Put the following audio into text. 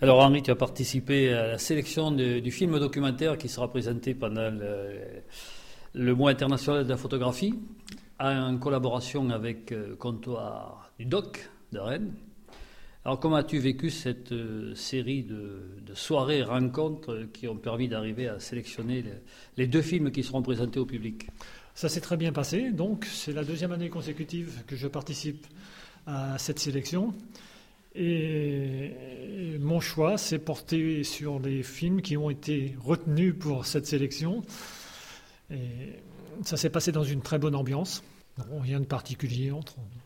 Alors Henri, tu as participé à la sélection du film documentaire qui sera présenté pendant le mois international de la photographie, en collaboration avec Comptoir du Doc de Rennes. Alors comment as-tu vécu cette série de soirées et rencontres qui ont permis d'arriver à sélectionner les deux films qui seront présentés au public? Ça s'est très bien passé, donc c'est la deuxième année consécutive que je participe à cette sélection. Et mon choix s'est porté sur les films qui ont été retenus pour cette sélection. Et ça s'est passé dans une très bonne ambiance. Rien de particulier entre